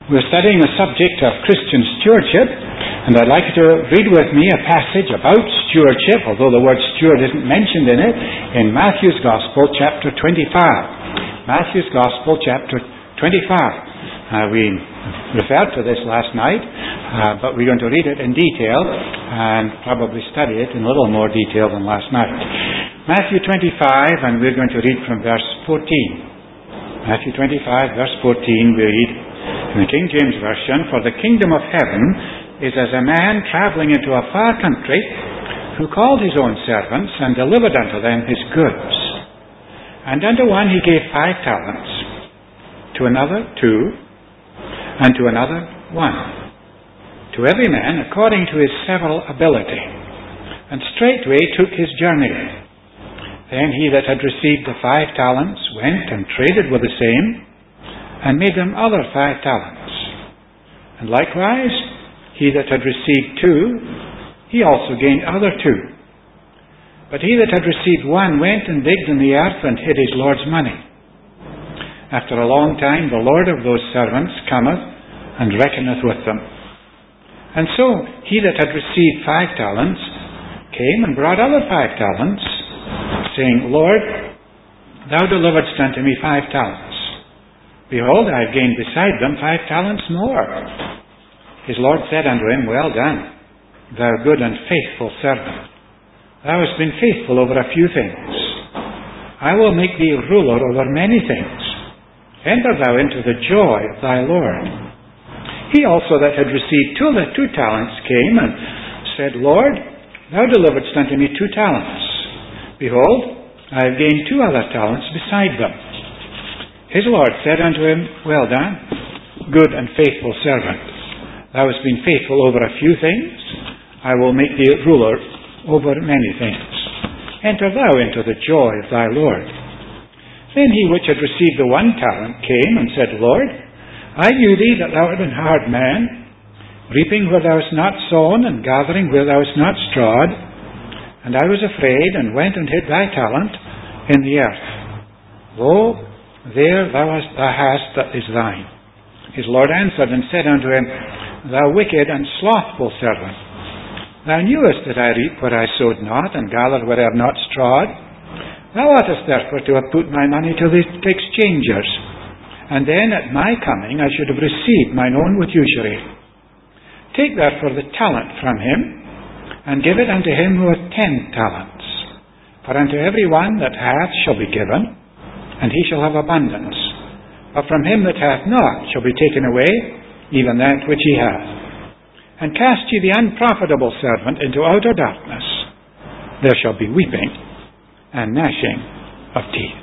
We're studying the subject of Christian stewardship, and I'd like you to read with me a passage about stewardship, although the word steward isn't mentioned in it, in Matthew's Gospel, chapter 25. Matthew's Gospel, chapter 25. We referred to this last night, but we're going to read it in detail and probably study it in a little more detail than last night. Matthew 25, and we're going to read from verse 14. Matthew 25, verse 14, we read in the King James Version, "For the kingdom of heaven is as a man travelling into a far country, who called his own servants and delivered unto them his goods. And unto one he gave 5 talents, to another 2, and to another 1, to every man according to his several ability. And straightway took his journey. Then he that had received the 5 talents went and traded with the same, and made them other 5 talents. And likewise, he that had received 2, he also gained other 2. But he that had received 1 went and digged in the earth and hid his Lord's money. After a long time the Lord of those servants cometh and reckoneth with them. And so he that had received 5 talents came and brought other 5 talents, saying, Lord, thou deliveredst unto me 5 talents. Behold, I have gained beside them 5 talents more. His Lord said unto him, Well done, thou good and faithful servant. Thou hast been faithful over a few things. I will make thee ruler over many things. Enter thou into the joy of thy Lord. He also that had received 2 talents came and said, Lord, thou deliveredst unto me 2 talents. Behold, I have gained 2 other talents beside them. His Lord said unto him, Well done, good and faithful servant. Thou hast been faithful over a few things. I will make thee ruler over many things. Enter thou into the joy of thy Lord. Then he which had received the 1 talent came and said, Lord, I knew thee that thou art an hard man, reaping where thou hast not sown, and gathering where thou hast not strawed. And I was afraid, and went and hid thy talent in the earth. Lo, there thou hast that is thine. His Lord answered and said unto him, Thou wicked and slothful servant, thou knewest that I reap where I sowed not, and gathered where I have not strawed. Thou oughtest therefore to have put my money to the exchangers, and then at my coming I should have received mine own with usury. Take therefore the talent from him, and give it unto him who hath 10 talents. For unto every one that hath shall be given, and he shall have abundance. But from him that hath not shall be taken away even that which he hath. And cast ye the unprofitable servant into outer darkness. There shall be weeping and gnashing of teeth.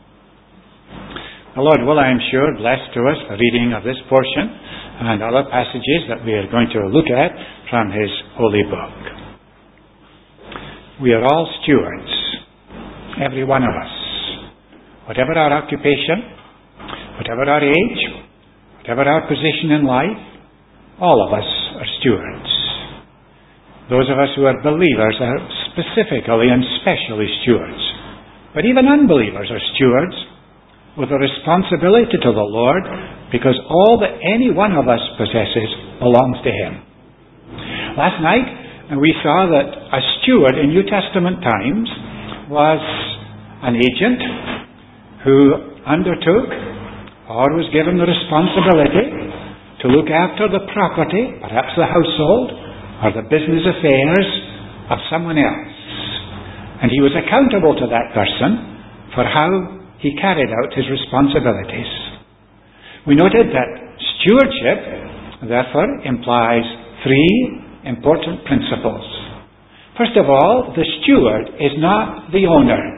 The Lord will, I am sure, bless to us the reading of this portion and other passages that we are going to look at from His holy book. We are all stewards, every one of us. Whatever our occupation, whatever our age, whatever our position in life, all of us are stewards. Those of us who are believers are specifically and specially stewards. But even unbelievers are stewards with a responsibility to the Lord, because all that any one of us possesses belongs to Him. Last night we saw that a steward in New Testament times was an agent who undertook or was given the responsibility to look after the property, perhaps the household, or the business affairs of someone else. And he was accountable to that person for how he carried out his responsibilities. We noted that stewardship, therefore, implies 3 important principles. First of all, the steward is not the owner.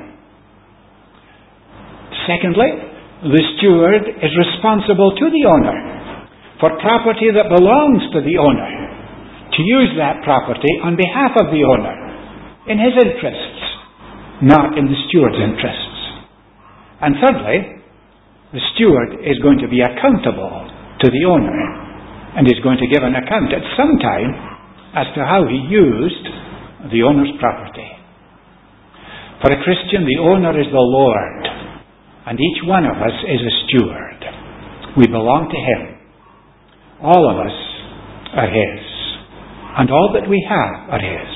Secondly, the steward is responsible to the owner for property that belongs to the owner, to use that property on behalf of the owner, in his interests, not in the steward's interests. And thirdly, the steward is going to be accountable to the owner, and is going to give an account at some time as to how he used the owner's property. For a Christian, the owner is the Lord, and each one of us is a steward. We belong to Him. All of us are His. And all that we have are His.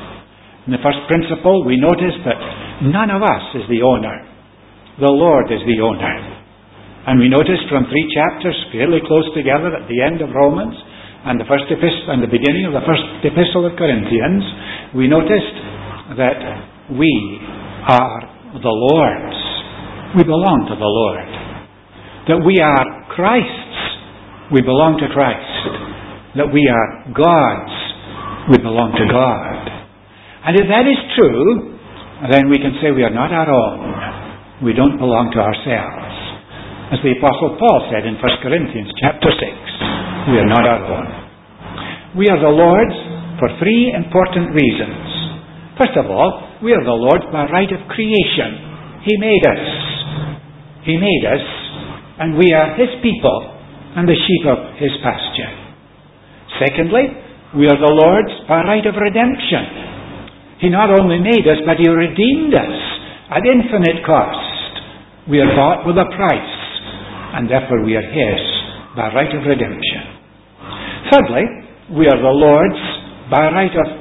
In the first principle, we notice that none of us is the owner. The Lord is the owner. And we noticed from 3 chapters fairly close together at the end of Romans and the first epistle and the beginning of the first epistle of Corinthians, we noticed that we are the Lord's. We belong to the Lord. That we are Christ's. We belong to Christ. That we are God's. We belong to God. And if that is true, then we can say we are not our own. We don't belong to ourselves. As the Apostle Paul said in 1 Corinthians chapter 6, we are not our own. We are the Lord's for 3 important reasons. First of all, we are the Lord's by right of creation. He made us. He made us, and we are His people and the sheep of His pasture. Secondly, we are the Lord's by right of redemption. He not only made us, but He redeemed us at infinite cost. We are bought with a price, and therefore we are His by right of redemption. Thirdly, we are the Lord's by right of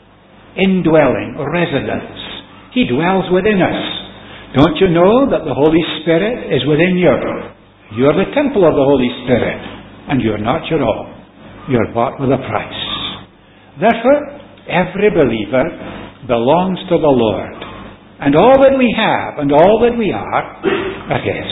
indwelling or residence. He dwells within us. Don't you know that the Holy Spirit is within you? You are the temple of the Holy Spirit, and you are not your own. You are bought with a price. Therefore, every believer belongs to the Lord, and all that we have and all that we are His.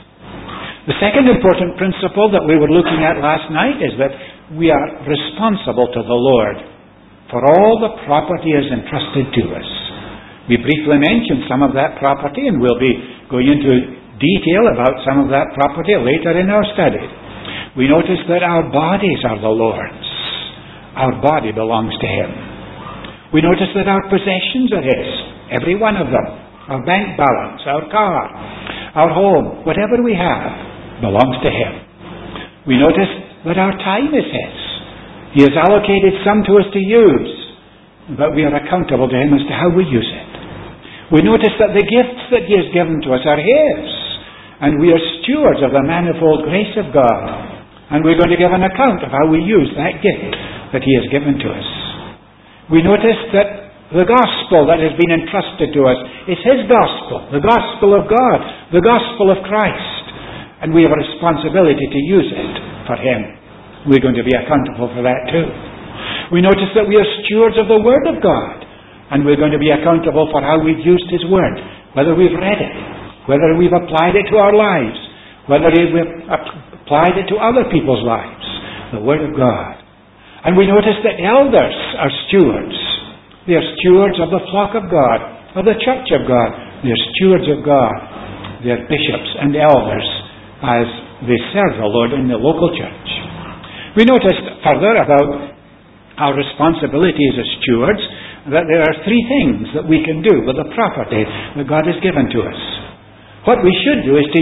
The second important principle that we were looking at last night is that we are responsible to the Lord for all the property is entrusted to us. We briefly mentioned some of that property, and we'll be going into detail about some of that property later in our study. We notice that our bodies are the Lord's. Our body belongs to Him. We notice that our possessions are His, every one of them. Our bank balance, our car, our home, whatever we have belongs to Him. We notice that our time is His. He has allocated some to us to use, but we are accountable to Him as to how we use it. We notice that the gifts that He has given to us are His, and we are stewards of the manifold grace of God, and we're going to give an account of how we use that gift that He has given to us. We notice that the gospel that has been entrusted to us is His gospel, the gospel of God, the gospel of Christ, and we have a responsibility to use it for Him. We're going to be accountable for that too. We notice that we are stewards of the Word of God, and we're going to be accountable for how we've used His Word, whether we've read it, whether we've applied it to our lives, whether we've applied it to other people's lives, the Word of God. And we notice that elders are stewards. They are stewards of the flock of God, of the church of God. They are stewards of God. They are bishops and elders as they serve the Lord in the local church. We noticed further about our responsibilities as stewards that there are 3 things that we can do with the property that God has given to us. What we should do is to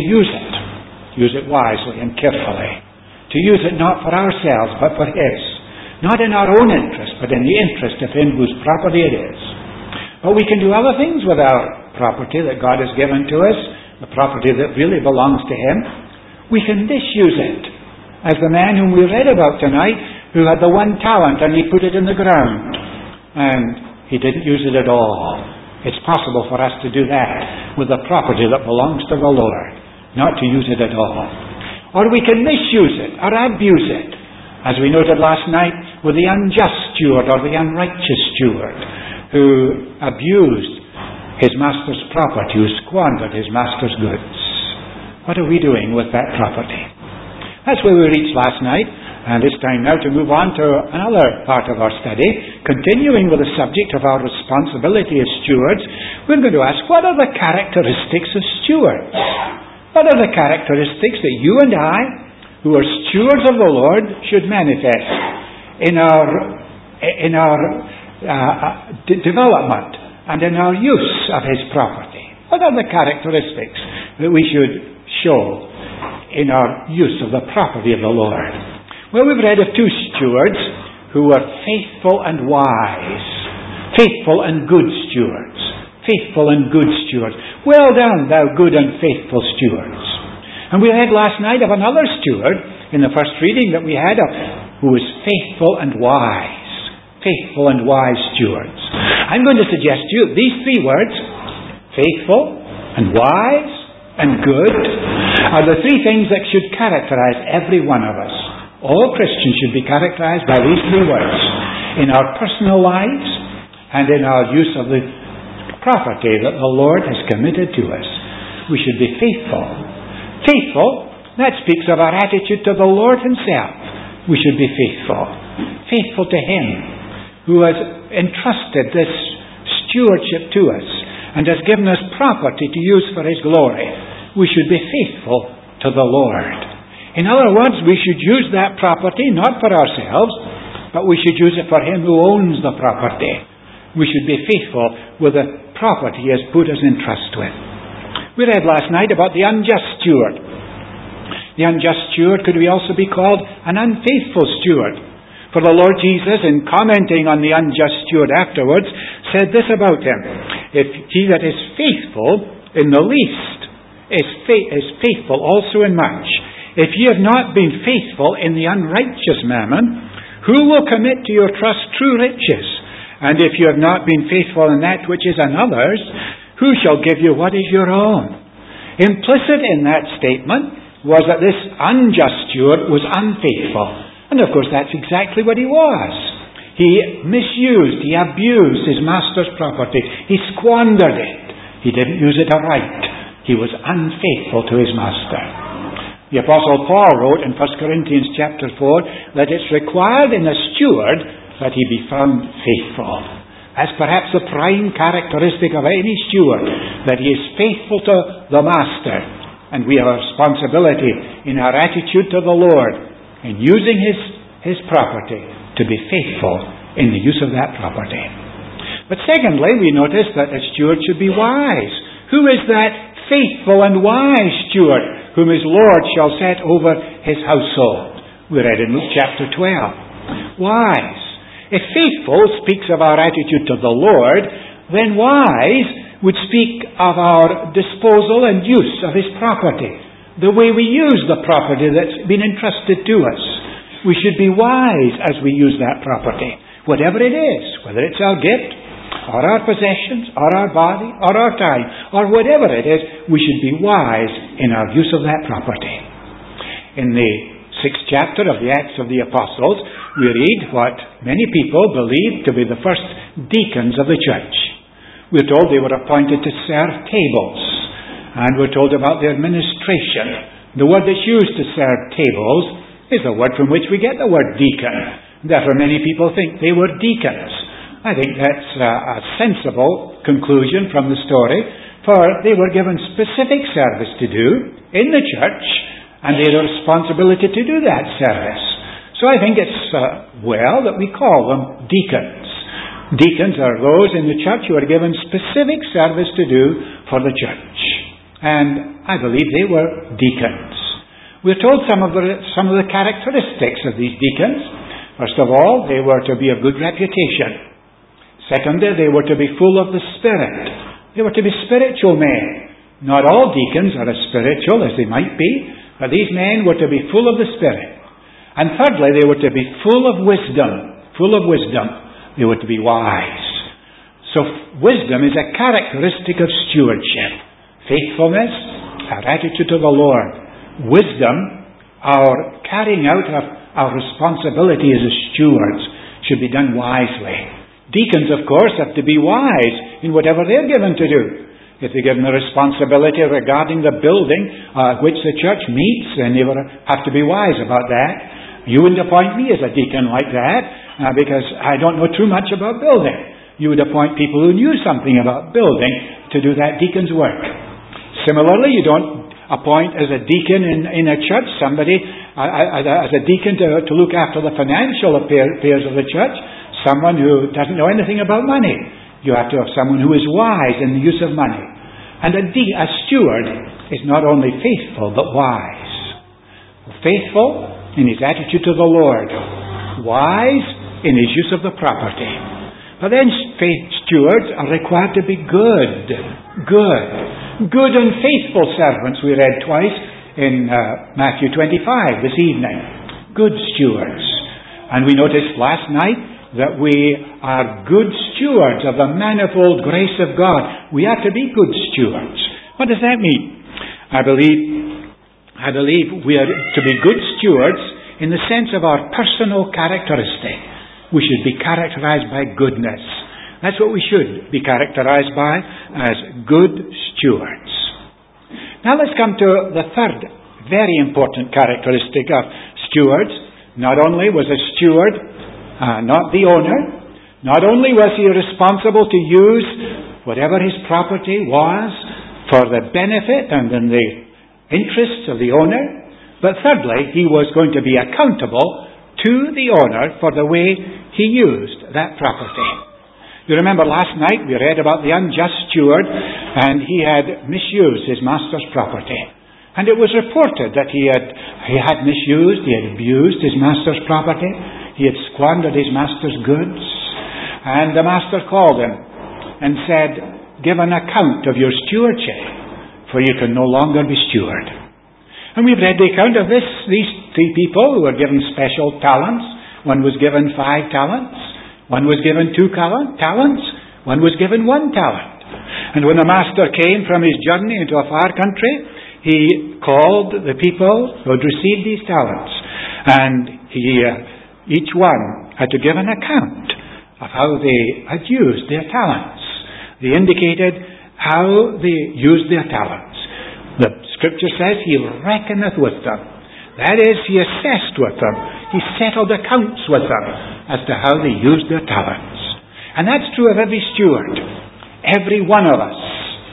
use it wisely and carefully, to use it not for ourselves but for His, not in our own interest but in the interest of Him whose property it is. But we can do other things with our property that God has given to us, the property that really belongs to Him. We can misuse it, as the man whom we read about tonight, who had the 1 talent and he put it in the ground and he didn't use it at all. It's possible for us to do that with the property that belongs to the Lord, not to use it at all. Or we can misuse it or abuse it, as we noted last night with the unjust steward or the unrighteous steward who abused his master's property, who squandered his master's goods. What are we doing with that property? That's where we reached last night, and it's time now to move on to another part of our study. Continuing with the subject of our responsibility as stewards, we're going to ask, what are the characteristics of stewards? What are the characteristics that you and I, who are stewards of the Lord, should manifest in our development and in our use of His property? What are the characteristics that we should show in our use of the property of the Lord? Well, we've read of 2 stewards who were faithful and wise. Faithful and good stewards. Faithful and good stewards. Well done, thou good and faithful stewards. And we read last night of another steward in the first reading that we had of who is faithful and wise. Faithful and wise stewards. I'm going to suggest to you these three words, faithful and wise and good, are the three things that should characterize every one of us. All Christians should be characterized by these three words in our personal lives and in our use of the property that the Lord has committed to us. We should be faithful. Faithful, that speaks of our attitude to the Lord Himself. We should be faithful. Faithful to Him who has entrusted this stewardship to us and has given us property to use for His glory. We should be faithful to the Lord. In other words, we should use that property not for ourselves, but we should use it for Him who owns the property. We should be faithful with the property He has put us in trust with. We read last night about the unjust steward. The unjust steward could also be called an unfaithful steward. For the Lord Jesus, in commenting on the unjust steward afterwards, said this about him: if he that is faithful in the least is faithful also in much, if ye have not been faithful in the unrighteous mammon, who will commit to your trust true riches? And if you have not been faithful in that which is another's, who shall give you what is your own? Implicit in that statement was that this unjust steward was unfaithful. And of course that's exactly what he was. He misused, he abused his master's property. He squandered it. He didn't use it aright. He was unfaithful to his master. The Apostle Paul wrote in 1 Corinthians chapter 4 that it's required in a steward that he be found faithful. That's perhaps the prime characteristic of any steward, that he is faithful to the master. And we have a responsibility in our attitude to the Lord in using his property to be faithful in the use of that property. But secondly, we notice that a steward should be wise. Who is that faithful and wise steward whom his Lord shall set over his household? We read in Luke chapter 12. Wise. If faithful speaks of our attitude to the Lord, then wise would speak of our disposal and use of his property. The way we use the property that's been entrusted to us. We should be wise as we use that property. Whatever it is, whether it's our gift, or our possessions, or our body, or our time, or whatever it is, we should be wise in our use of that property. In the 6th chapter of the Acts of the Apostles, we read what many people believed to be the first deacons of the church. We're told they were appointed to serve tables. And we're told about their ministration. The word that's used to serve tables is the word from which we get the word deacon. Therefore, many people think they were deacons. I think that's a sensible conclusion from the story, for they were given specific service to do in the church, and they had a responsibility to do that service. So I think it's well that we call them deacons. Deacons are those in the church who are given specific service to do for the church. And I believe they were deacons. We're told some of the characteristics of these deacons. First of all, they were to be of good reputation. Secondly, they were to be full of the Spirit. They were to be spiritual men. Not all deacons are as spiritual as they might be, but these men were to be full of the Spirit. And thirdly, they were to be full of wisdom. Full of wisdom. They were to be wise. So wisdom is a characteristic of stewardship. Faithfulness, our attitude to the Lord. Wisdom, our carrying out of our responsibility as stewards, should be done wisely. Deacons, of course, have to be wise in whatever they're given to do. If they're given the responsibility regarding the building which the church meets, then they will have to be wise about that. You wouldn't appoint me as a deacon like that, because I don't know too much about building. You would appoint people who knew something about building to do that deacon's work. Similarly, you don't appoint as a deacon in a church somebody as a deacon to look after the financial affairs of the church, someone who doesn't know anything about money. You have to have someone who is wise in the use of money. And a steward is not only faithful but wise. Faithful in his attitude to the Lord. Wise in his use of the property. But then stewards are required to be good. Good and faithful servants, we read twice in Matthew 25 this evening. Good stewards. And we noticed last night that we are good stewards of the manifold grace of God. We are to be good stewards. What does that mean? I believe we are to be good stewards in the sense of our personal characteristic. We should be characterized by goodness. That's what we should be characterized by, as good stewards. Now let's come to the third very important characteristic of stewards. Not only was a steward not the owner, not only was he responsible to use whatever his property was for the benefit and in the interests of the owner, but thirdly, he was going to be accountable to the owner for the way he used that property. You remember last night we read about the unjust steward, and he had misused his master's property. And it was reported that he had misused, he had abused his master's property, he had squandered his master's goods. And the master called him and said, "Give an account of your stewardship, for you can no longer be steward." And we've read the account of these three people who were given special talents. One was given 5 talents. One was given 2 talents. One was given 1 talent. And when the master came from his journey into a far country, he called the people who had received these talents. And each one had to give an account of how they had used their talents. They indicated how they used their talents. The Scripture says he reckoneth with them. That is, he assessed with them. He settled accounts with them as to how they used their talents. And that's true of every steward. Every one of us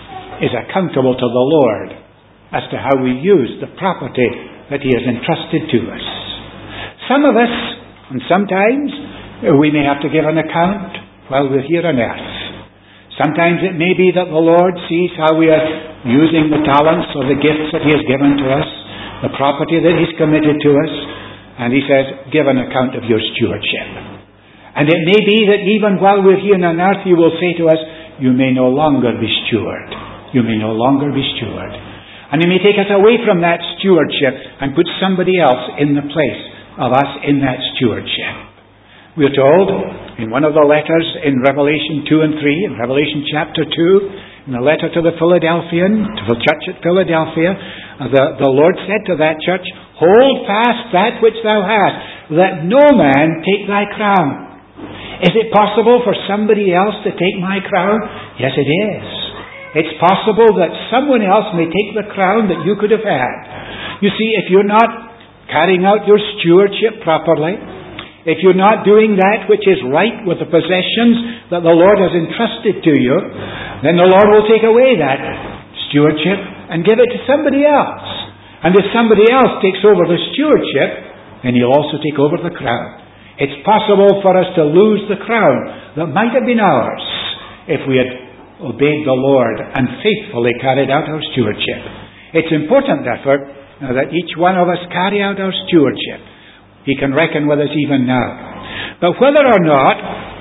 is accountable to the Lord as to how we use the property that he has entrusted to us. Some of us, and sometimes, we may have to give an account while we're here on earth. Sometimes it may be that the Lord sees how we are using the talents or the gifts that he has given to us, the property that he's committed to us, and he says, "Give an account of your stewardship." And it may be that even while we're here on earth, he will say to us, "You may no longer be steward. You may no longer be steward." And he may take us away from that stewardship and put somebody else in the place of us in that stewardship. We are told in one of the letters in Revelation 2 and 3, in Revelation chapter 2, in the letter to the Philadelphian, to the church at Philadelphia, the Lord said to that church, "Hold fast that which thou hast, let no man take thy crown." Is it possible for somebody else to take my crown? Yes, it is. It's possible that someone else may take the crown that you could have had. You see, if you're not carrying out your stewardship properly, if you're not doing that which is right with the possessions that the Lord has entrusted to you, then the Lord will take away that stewardship and give it to somebody else. And if somebody else takes over the stewardship, then he'll also take over the crown. It's possible for us to lose the crown that might have been ours if we had obeyed the Lord and faithfully carried out our stewardship. It's important, therefore, that each one of us carry out our stewardship. He can reckon with us even now. But whether or not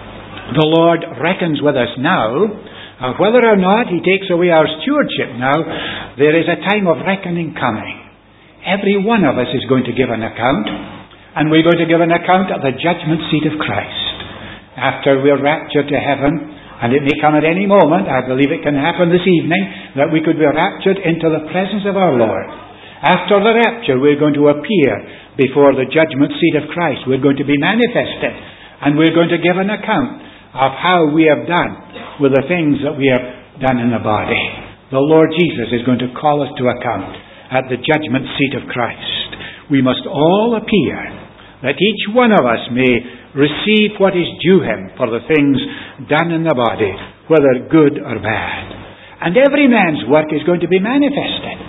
the Lord reckons with us now, or whether or not he takes away our stewardship now, there is a time of reckoning coming. Every one of us is going to give an account, and we're going to give an account at the judgment seat of Christ. After we're raptured to heaven, and it may come at any moment, I believe it can happen this evening, that we could be raptured into the presence of our Lord. After the rapture, we're going to appear before the judgment seat of Christ. We're going to be manifested, and we're going to give an account of how we have done with the things that we have done in the body. The Lord Jesus is going to call us to account at the judgment seat of Christ. We must all appear, that each one of us may receive what is due him for the things done in the body, whether good or bad. And every man's work is going to be manifested.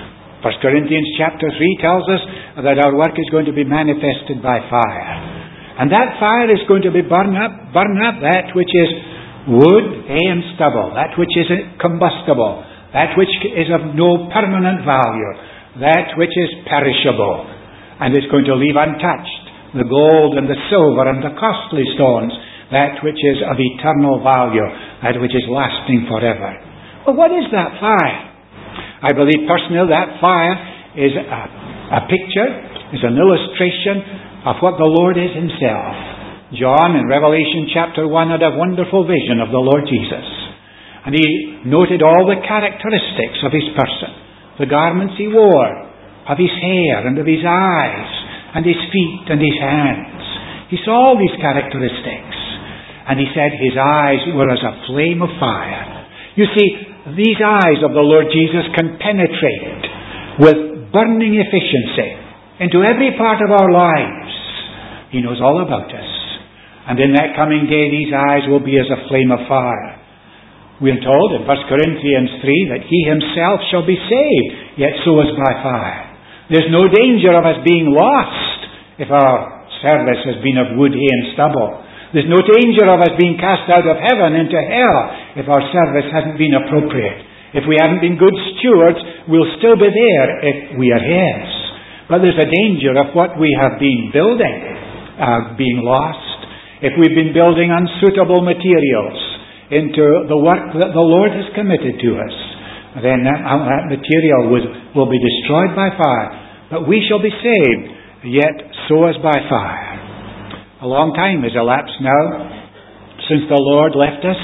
1 Corinthians chapter 3 tells us that our work is going to be manifested by fire. And that fire is going to be burn up that which is wood, hay and stubble, that which is combustible, that which is of no permanent value, that which is perishable, and is going to leave untouched the gold and the silver and the costly stones, that which is of eternal value, that which is lasting forever. Well, what is that fire? I believe personally that fire is a picture, is an illustration of what the Lord is himself. John in Revelation chapter 1 had a wonderful vision of the Lord Jesus. And he noted all the characteristics of his person. The garments he wore, of his hair and of his eyes, and his feet and his hands. He saw all these characteristics. And he said his eyes were as a flame of fire. You see, these eyes of the Lord Jesus can penetrate with burning efficiency into every part of our lives. He knows all about us. And in that coming day, these eyes will be as a flame of fire. We are told in 1 Corinthians 3 that he himself shall be saved, yet so as by fire. There's no danger of us being lost if our service has been of wood, hay and stubble. There's no danger of us being cast out of heaven into hell if our service hasn't been appropriate. If we haven't been good stewards, we'll still be there if we are his. But there's a danger of what we have been building being lost. If we've been building unsuitable materials into the work that the Lord has committed to us, then that material will be destroyed by fire. But we shall be saved, yet so as by fire. A long time has elapsed now since the Lord left us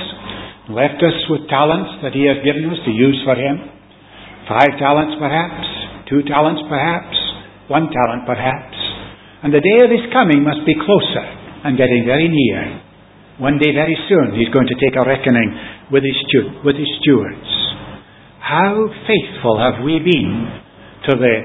with talents that he has given us to use for him. 5 talents perhaps, 2 talents perhaps, 1 talent perhaps. And the day of his coming must be closer and getting very near. One day very soon he's going to take a reckoning with his stewards. How faithful have we been to the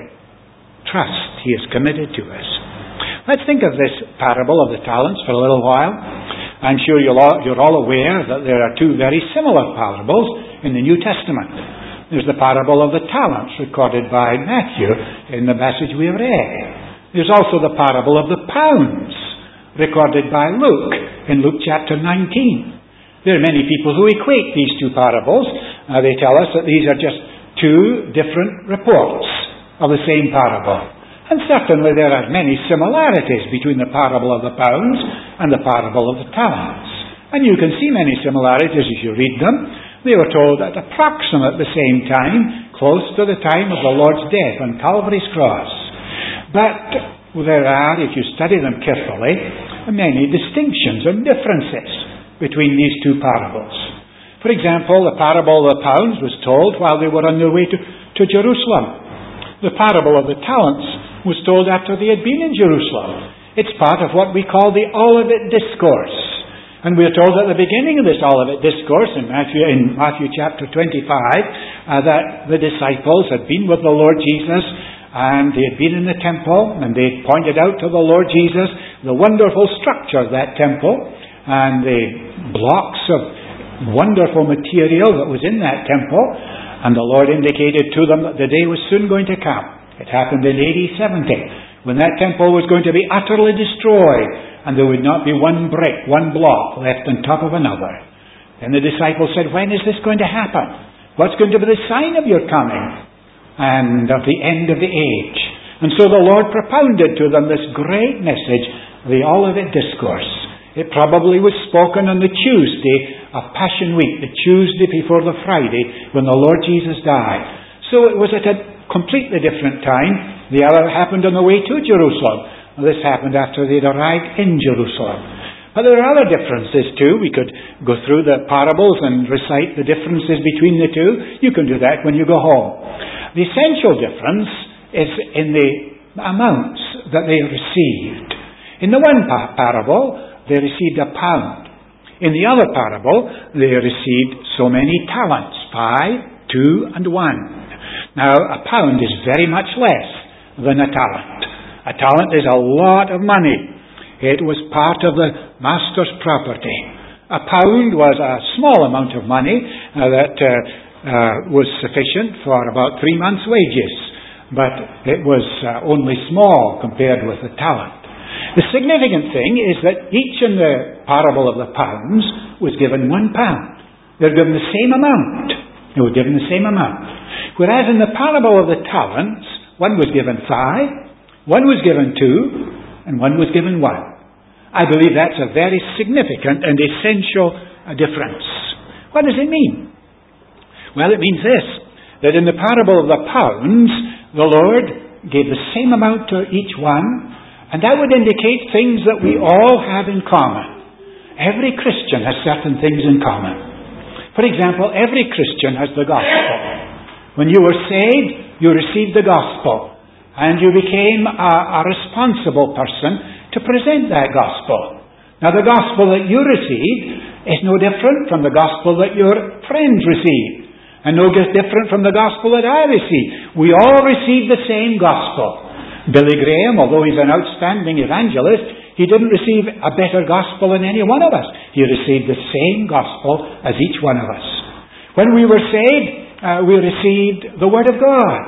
trust he has committed to us? Let's think of this parable of the talents for a little while. I'm sure you're all aware that there are 2 very similar parables in the New Testament. There's the parable of the talents recorded by Matthew in the passage we have read. There's also the parable of the pounds recorded by Luke in Luke chapter 19. There are many people who equate these 2 parables. They tell us that these are just 2 different reports of the same parable. And certainly there are many similarities between the parable of the pounds and the parable of the talents. And you can see many similarities as you read them. They were told at approximately the same time, close to the time of the Lord's death on Calvary's cross. But there are, if you study them carefully, many distinctions and differences between these 2 parables. For example, the parable of the pounds was told while they were on their way to Jerusalem. The parable of the talents was told after they had been in Jerusalem. It's part of what we call the Olivet Discourse. And we are told at the beginning of this Olivet Discourse in Matthew chapter 25 that the disciples had been with the Lord Jesus and they had been in the temple and they pointed out to the Lord Jesus the wonderful structure of that temple and the blocks of wonderful material that was in that temple. And the Lord indicated to them that the day was soon going to come. It happened in AD 70, when that temple was going to be utterly destroyed, and there would not be one brick, one block left on top of another. Then the disciples said, when is this going to happen? What's going to be the sign of your coming and of the end of the age? And so the Lord propounded to them this great message, the Olivet Discourse. It probably was spoken on the Tuesday of Passion Week, the Tuesday before the Friday when the Lord Jesus died. So it was at a completely different time. The other happened on the way to Jerusalem. This happened after they'd arrived in Jerusalem. But there are other differences too. We could go through the parables and recite the differences between the 2. You can do that when you go home. The essential difference is in the amounts that they received. In the one parable, they received a pound. In the other parable, they received so many talents, 5, 2, and 1. Now, a pound is very much less than a talent. A talent is a lot of money. It was part of the master's property. A pound was a small amount of money that was sufficient for about 3 months' wages. But it was only small compared with the talent. The significant thing is that each in the parable of the pounds was given 1 pound. They were given the same amount. They were given the same amount. Whereas in the parable of the talents, one was given 5, one was given 2, and one was given 1. I believe that's a very significant and essential difference. What does it mean? Well, it means this, that in the parable of the pounds, The Lord gave the same amount to each one, and that would indicate things that we all have in common. Every Christian has certain things in common. For example, every Christian has the gospel. When you were saved, you received the gospel, and you became a responsible person to present that gospel. Now, the gospel that you received is no different from the gospel that your friends received, and no different from the gospel that I received. We all received the same gospel. Billy Graham, although he's an outstanding evangelist, he didn't receive a better gospel than any one of us. He received the same gospel as each one of us. When we were saved, we received the Word of God.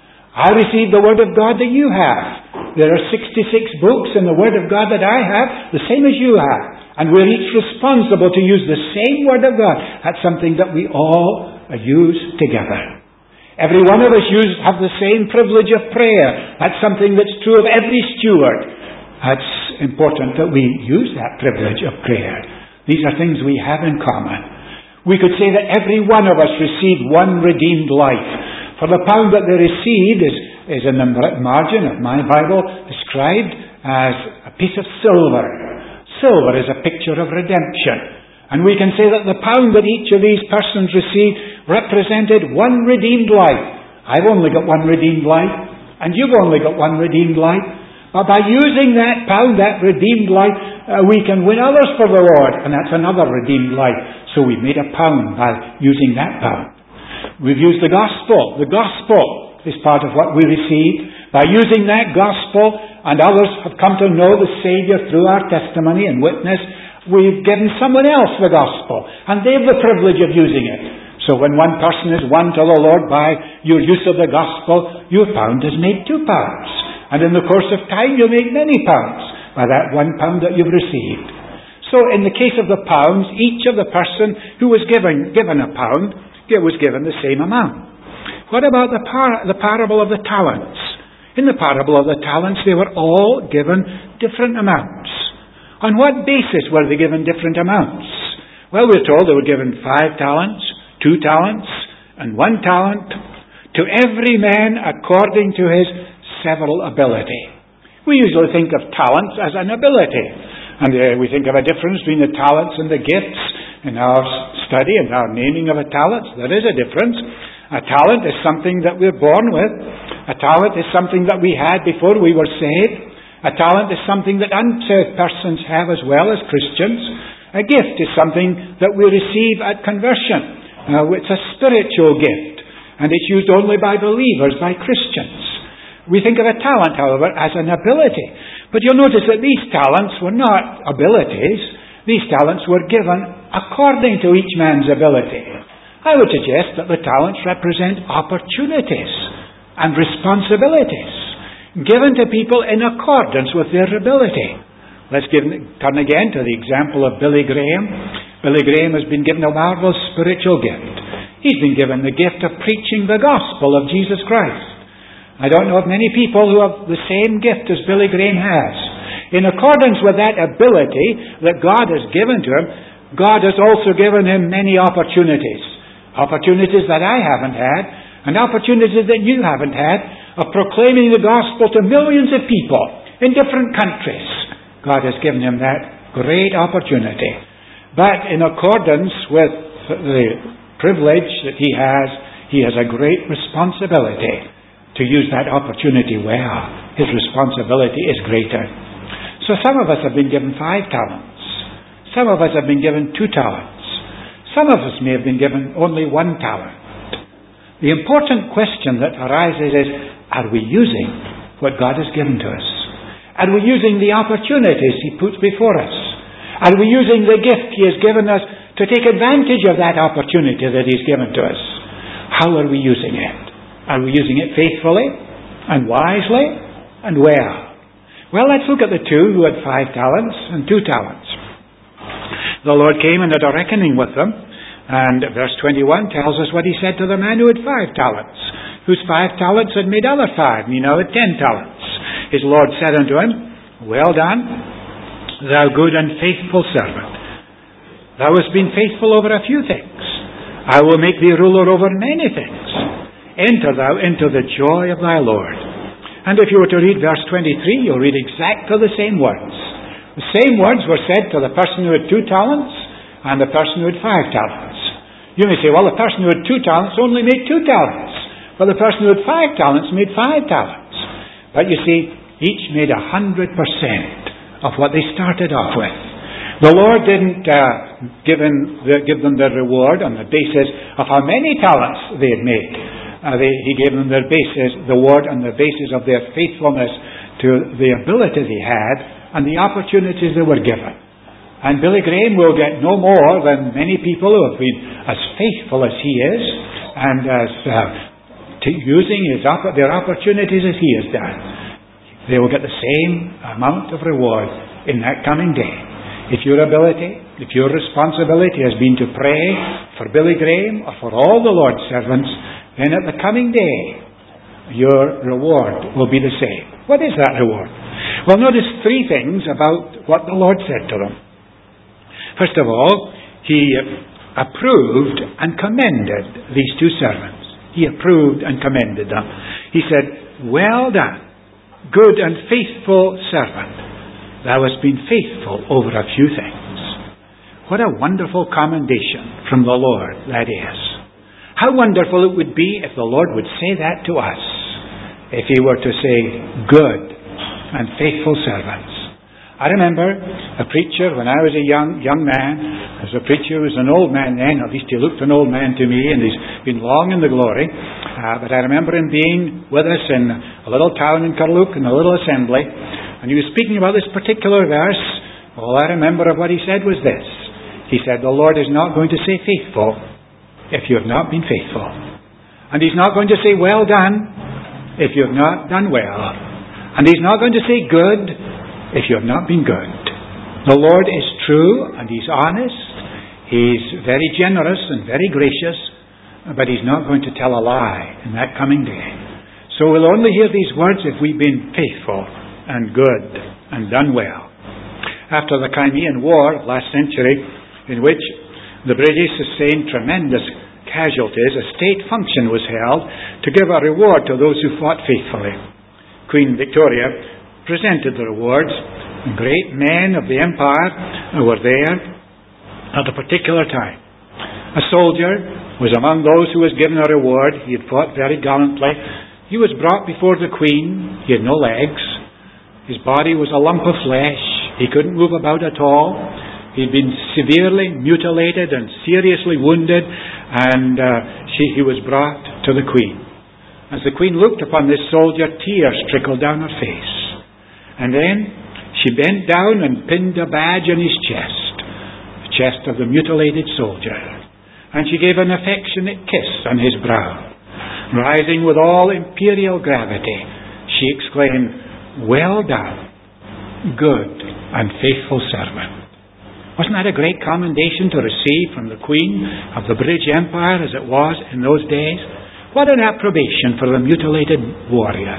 I received the Word of God that you have. There are 66 books in the Word of God that I have, the same as you have. And we're each responsible to use the same Word of God. That's something that we all use together. Every one of us have the same privilege of prayer. That's something that's true of every steward. That's important that we use that privilege of prayer. These are things we have in common. We could say that every one of us received one redeemed life. For the pound that they received is in the margin of my Bible described as a piece of silver. Silver is a picture of redemption. And we can say that the pound that each of these persons received represented one redeemed life. I've only got one redeemed life, and you've only got one redeemed life. But by using that pound, that redeemed life, we can win others for the Lord, and that's another redeemed life. So we've made a pound by using that pound. We've used the gospel. The gospel is part of what we received. By using that gospel, and others have come to know the Saviour through our testimony and witness, we've given someone else the gospel, and they have the privilege of using it. So when one person is won to the Lord by your use of the gospel, your pound has made 2 pounds. And in the course of time, you'll make many pounds by that 1 pound that you've received. So in the case of the pounds, each of the person who was given a pound was given the same amount. What about the parable of the talents? In the parable of the talents, they were all given different amounts. On what basis were they given different amounts? Well, we're told they were given 5 talents, 2 talents, and 1 talent, to every man according to his several ability. We usually think of talents as an ability, and we think of a difference between the talents and the gifts in our study and our naming of a talent. There is a difference. A talent is something that we're born with. A talent is something that we had before we were saved. A talent is something that unsaved persons have as well as Christians. A gift is something that we receive at conversion. It's a spiritual gift, and it's used only by believers, by Christians. We think of a talent, however, as an ability. But you'll notice that these talents were not abilities. These talents were given according to each man's ability. I would suggest that the talents represent opportunities and responsibilities given to people in accordance with their ability. Let's turn again to the example of Billy Graham. Billy Graham has been given a marvelous spiritual gift. He's been given the gift of preaching the gospel of Jesus Christ. I don't know of many people who have the same gift as Billy Graham has. In accordance with that ability that God has given to him, God has also given him many opportunities. Opportunities that I haven't had, and opportunities that you haven't had, of proclaiming the gospel to millions of people in different countries. God has given him that great opportunity. But in accordance with the privilege that he has a great responsibility to use that opportunity well. His responsibility is greater. So some of us have been given 5 talents. Some of us have been given 2 talents. Some of us may have been given only 1 talent. The important question that arises is, are we using what God has given to us? Are we using the opportunities He puts before us? Are we using the gift He has given us to take advantage of that opportunity that He's given to us? How are we using it? Are we using it faithfully and wisely and well? Well, let's look at the 2 who had 5 talents and 2 talents. The Lord came and had a reckoning with them, and verse 21 tells us what He said to the man who had 5 talents, whose 5 talents had made other 5, and he now had 10 talents. His Lord said unto him, Well done, thou good and faithful servant. Thou hast been faithful over a few things. I will make thee ruler over many things. enter thou into the joy of thy Lord. And if you were to read verse 23, you'll read exactly the same words. The same words were said to the person who had 2 talents and the person who had 5 talents. You may say, well, the person who had 2 talents only made 2 talents. But the person who had 5 talents made 5 talents. But you see, each made 100% of what they started off with. The Lord didn't give them their reward on the basis of how many talents they had made. He gave them their reward on the basis of their faithfulness to the ability they had and the opportunities they were given. And Billy Graham will get no more than many people who have been as faithful as he is and as using their opportunities as he has done. They will get the same amount of reward in that coming day. If your responsibility has been to pray for Billy Graham or for all the Lord's servants, then at the coming day, your reward will be the same. What is that reward? Well, notice 3 things about what the Lord said to them. First of all, He approved and commended these 2 servants. He approved and commended them. He said, well done, good and faithful servant. Thou hast been faithful over a few things. What a wonderful commendation from the Lord that is. How wonderful it would be if the Lord would say that to us. If He were to say, good and faithful servants. I remember a preacher when I was a young man. There was a preacher who was an old man then. At least he looked an old man to me, and he's been long in the glory. But I remember him being with us in a little town in Carluke, in a little assembly. And he was speaking about this particular verse. All I remember of what he said was this. He said, the Lord is not going to say faithful if you have not been faithful. And He's not going to say well done if you have not done well. And He's not going to say good if you have not been good. The Lord is true and He's honest. He's very generous and very gracious, but He's not going to tell a lie in that coming day. So we'll only hear these words if we've been faithful and good and done well. After the Crimean War last century, in which the British sustained tremendous casualties, a state function was held to give a reward to those who fought faithfully. Queen Victoria presented the rewards. Great men of the empire were there at a particular time. A soldier was among those who was given a reward. He had fought very gallantly. He was brought before the Queen. He had no legs. His body was a lump of flesh. He couldn't move about at all. He'd been severely mutilated and seriously wounded, and he was brought to the Queen. As the Queen looked upon this soldier, tears trickled down her face. And then she bent down and pinned a badge on his chest, the chest of the mutilated soldier. And she gave an affectionate kiss on his brow. Rising with all imperial gravity, she exclaimed, well done, good and faithful servant. Wasn't that a great commendation to receive from the Queen of the British Empire as it was in those days? What an approbation for the mutilated warrior.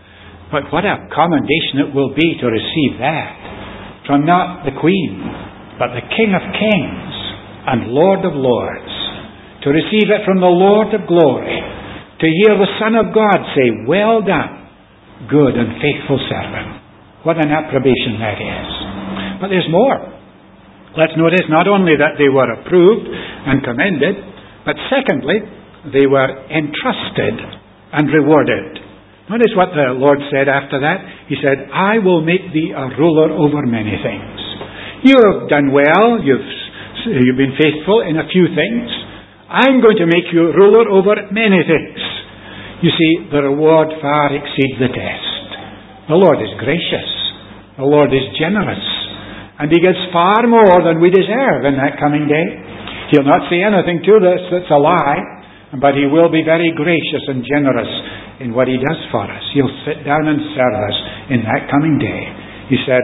But what a commendation it will be to receive that from not the Queen, but the King of Kings and Lord of Lords. To receive it from the Lord of Glory. To hear the Son of God say, well done, good and faithful servant. What an approbation that is. But there's more. Let's notice not only that they were approved and commended, but secondly, they were entrusted and rewarded. Notice what the Lord said after that. He said, I will make thee a ruler over many things. You have done well. You've been faithful in a few things. I'm going to make you ruler over many things. You see, the reward far exceeds the test. The Lord is gracious. The Lord is generous. And He gives far more than we deserve in that coming day. He'll not say anything to us that's a lie, but He will be very gracious and generous in what He does for us. He'll sit down and serve us in that coming day. He said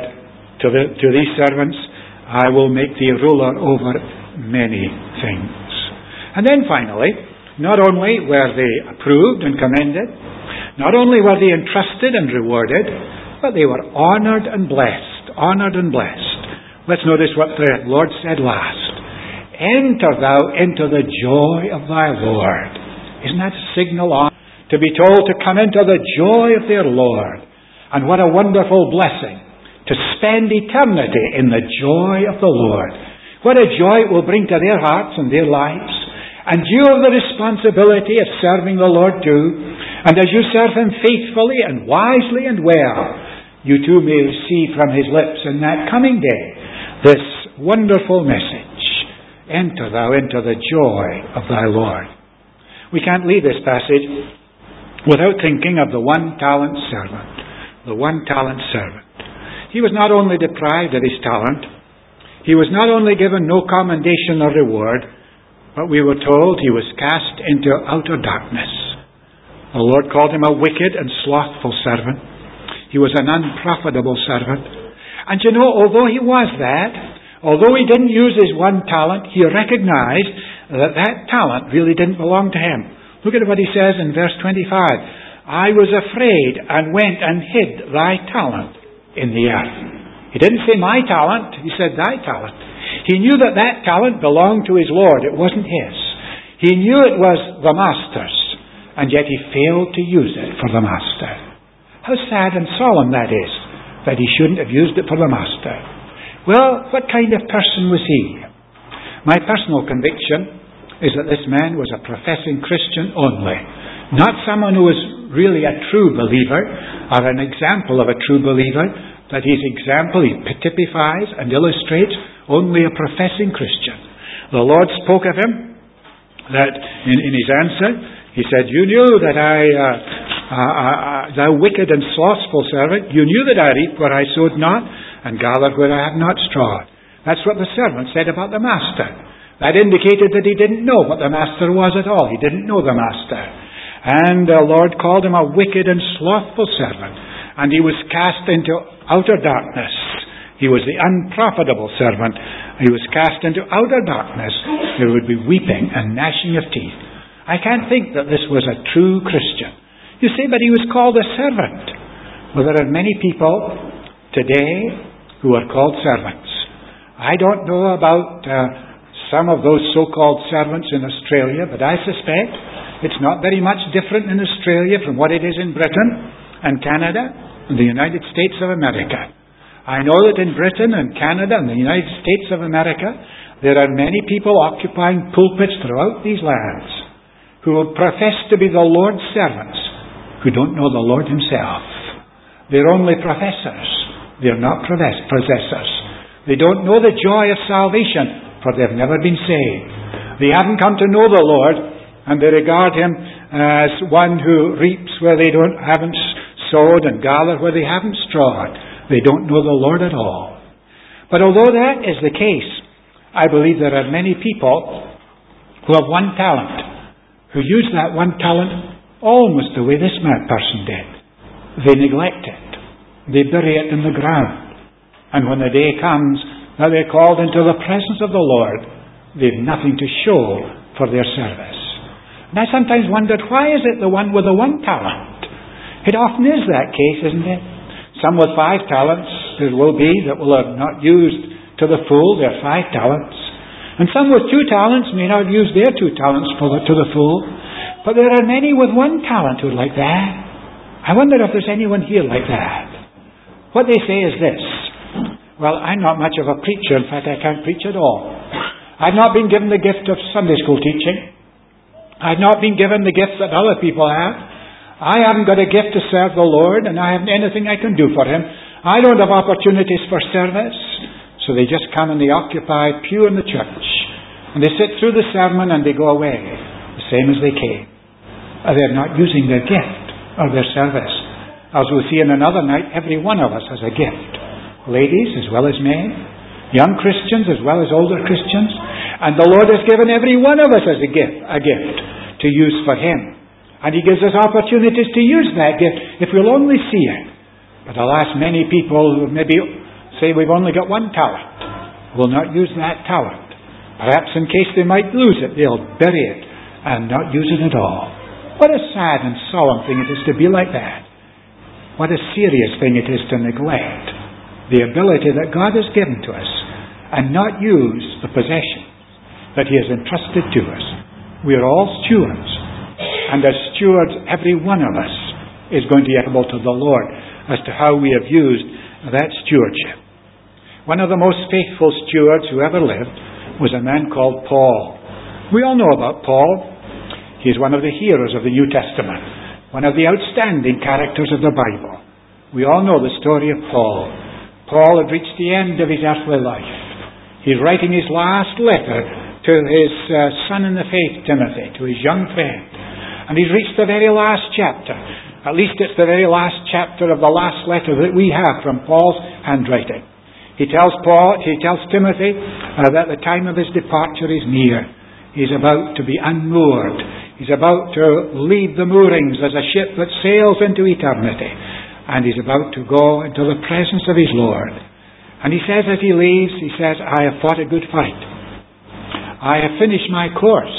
to these servants, I will make thee ruler over many things. And then finally, not only were they approved and commended, not only were they entrusted and rewarded, but they were honoured and blessed. Honoured and blessed. Let's notice what the Lord said last. Enter thou into the joy of thy Lord. Isn't that a signal on? to be told to come into the joy of their Lord. And what a wonderful blessing to spend eternity in the joy of the Lord. What a joy it will bring to their hearts and their lives. And you have the responsibility of serving the Lord too. And as you serve Him faithfully and wisely and well, you too may receive from His lips in that coming day this wonderful message. Enter thou into the joy of thy Lord. We can't leave this passage without thinking of the one-talent servant. The one-talent servant. He was not only deprived of his talent, he was not only given no commendation or reward, but we were told he was cast into outer darkness. The Lord called him a wicked and slothful servant. He was an unprofitable servant. And you know, although he was that, although he didn't use his one talent, he recognized that that talent really didn't belong to him. Look at what he says in verse 25. I was afraid and went and hid thy talent in the earth. He didn't say my talent, he said thy talent. He knew that that talent belonged to his Lord. It wasn't his. He knew it was the Master's, and yet he failed to use it for the Master. How sad and solemn that is, that he shouldn't have used it for the Master. Well, what kind of person was he? My personal conviction is that this man was a professing Christian only. Not someone who was really a true believer, or an example of a true believer, that his example he typifies and illustrates only a professing Christian. The Lord spoke of him, that in his answer, He said, you knew that thou wicked and slothful servant, you knew that I reaped where I sowed not, and gathered where I have not strawed. That's what the servant said about the master. That indicated that he didn't know what the master was at all. He didn't know the master. And the Lord called him a wicked and slothful servant. And he was cast into outer darkness. He was the unprofitable servant. He was cast into outer darkness. There would be weeping and gnashing of teeth. I can't think that this was a true Christian. You say, but he was called a servant. Well, there are many people today who are called servants. I don't know about some of those so-called servants in Australia, but I suspect it's not very much different in Australia from what it is in Britain and Canada and the United States of America. I know that in Britain and Canada and the United States of America, there are many people occupying pulpits throughout these lands who profess to be the Lord's servants, who don't know the Lord Himself. They're only professors. They're not possessors. They don't know the joy of salvation, for they've never been saved. They haven't come to know the Lord, and they regard Him as one who reaps where they haven't sowed and gather where they haven't strawed. They don't know the Lord at all. But although that is the case, I believe there are many people who have one talent, who use that one talent almost the way this person did. They neglect it. They bury it in the ground. And when the day comes that they're called into the presence of the Lord, they've nothing to show for their service. And I sometimes wondered, why is it the one with the one talent? It often is that case, isn't it? Some with 5 talents there will be that will have not used to the full their 5 talents. And some with 2 talents may not use their 2 talents to the full. But there are many with 1 talent who are like that. I wonder if there's anyone here like that. What they say is this: well, I'm not much of a preacher. In fact, I can't preach at all. I've not been given the gift of Sunday school teaching. I've not been given the gifts that other people have. I haven't got a gift to serve the Lord, and I haven't anything I can do for Him. I don't have opportunities for service. So they just come and they occupy pew in the church. And they sit through the sermon and they go away, the same as they came. They're not using their gift or their service. As we'll see in another night, every one of us has a gift. Ladies as well as men, young Christians as well as older Christians. And the Lord has given every one of us as a gift to use for Him. And He gives us opportunities to use that gift if we'll only see it. But alas, many people who maybe say we've only got 1 talent will not use that talent. Perhaps in case they might lose it, they'll bury it and not use it at all. What a sad and solemn thing it is to be like that. What a serious thing it is to neglect the ability that God has given to us and not use the possession that He has entrusted to us. We are all stewards, And as stewards, every one of us is going to be accountable to the Lord as to how we have used that stewardship. One of the most faithful stewards who ever lived was a man called Paul. We all know about Paul. He is one of the heroes of the New Testament, one of the outstanding characters of the Bible. We all know the story of Paul. Paul had reached the end of his earthly life. He's writing his last letter to his son in the faith, Timothy, to his young friend. And he's reached the very last chapter. At least it's the very last chapter of the last letter that we have from Paul's handwriting. He tells Timothy that the time of his departure is near. He's about to be unmoored. He's about to leave the moorings as a ship that sails into eternity. And he's about to go into the presence of his Lord. And he says as he leaves, he says, I have fought a good fight. I have finished my course.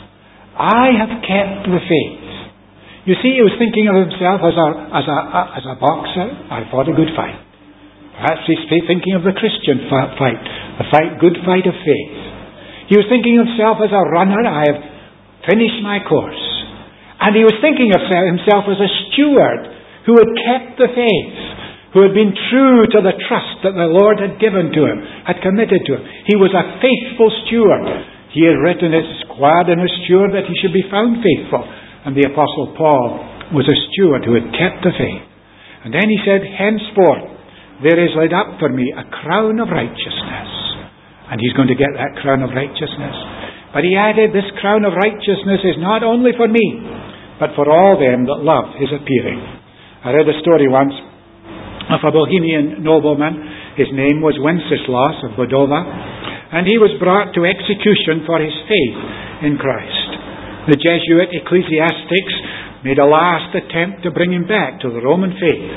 I have kept the faith. You see, he was thinking of himself as a boxer. I fought a good fight. Perhaps he's thinking of the Christian fight, good fight of faith. He was thinking of himself as a runner. I have finished my course. And he was thinking of himself as a steward who had kept the faith, who had been true to the trust that the Lord had given to him, had committed to him. He was a faithful steward. He had written his squad and his steward that he should be found faithful. And the Apostle Paul was a steward who had kept the faith. And then he said, henceforth there is laid up for me a crown of righteousness. And he's going to get that crown of righteousness. But he added, this crown of righteousness is not only for me, but for all them that love his appearing. I read a story once of a Bohemian nobleman. His name was Wenceslaus of Bodova. And he was brought to execution for his faith in Christ. The Jesuit ecclesiastics made a last attempt to bring him back to the Roman faith.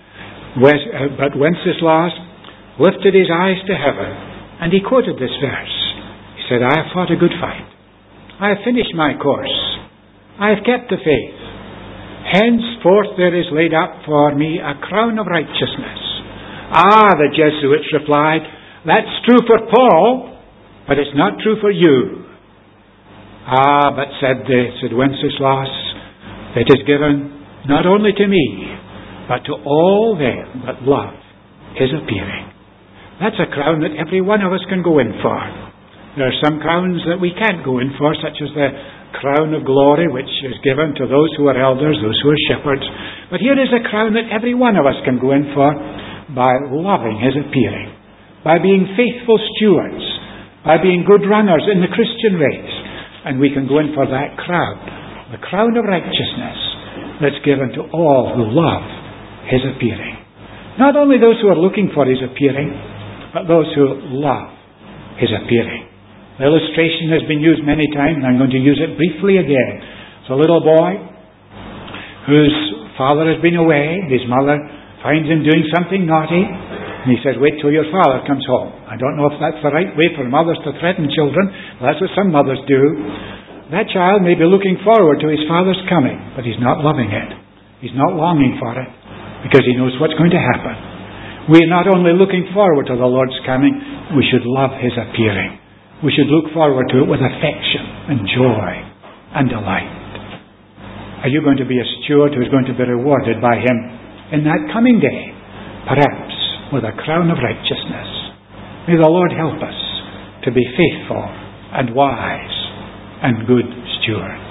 But Wenceslaus lifted his eyes to heaven and he quoted this verse. He said, I have fought a good fight. I have finished my course. I have kept the faith. Henceforth there is laid up for me a crown of righteousness. Ah, the Jesuits replied, that's true for Paul, but it's not true for you. Ah, but said Wenceslaus, it is given not only to me, but to all them that love his appearing. That's a crown that every one of us can go in for. There are some crowns that we can't go in for, such as the crown of glory, which is given to those who are elders, those who are shepherds. But here is a crown that every one of us can go in for by loving his appearing, by being faithful stewards, by being good runners in the Christian race. And we can go in for that crown, the crown of righteousness that's given to all who love his appearing. Not only those who are looking for his appearing, but those who love his appearing. The illustration has been used many times, and I'm going to use it briefly again. It's a little boy whose father has been away. His mother finds him doing something naughty, and he says, wait till your father comes home. I don't know if that's the right way for mothers to threaten children. That's what some mothers do. That child may be looking forward to his father's coming, but he's not loving it. He's not longing for it, because he knows what's going to happen. We're not only looking forward to the Lord's coming, we should love his appearing. We should look forward to it with affection and joy and delight. Are you going to be a steward who is going to be rewarded by him in that coming day, perhaps with a crown of righteousness? May the Lord help us to be faithful and wise and good stewards.